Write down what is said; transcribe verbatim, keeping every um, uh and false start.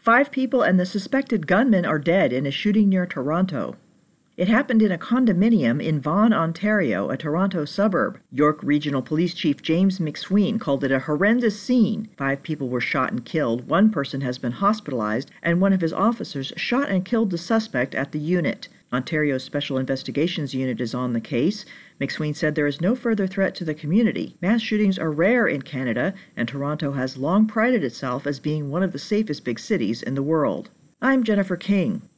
Five people and the suspected gunman are dead in a shooting near Toronto. It happened in a condominium in Vaughan, Ontario, a Toronto suburb. York Regional Police Chief James McSween called it a horrendous scene. Five people were shot and killed, one person has been hospitalized, and one of his officers shot and killed the suspect at the unit. Ontario's Special Investigations Unit is on the case. McSween said there is no further threat to the community. Mass shootings are rare in Canada, and Toronto has long prided itself as being one of the safest big cities in the world. I'm Jennifer King.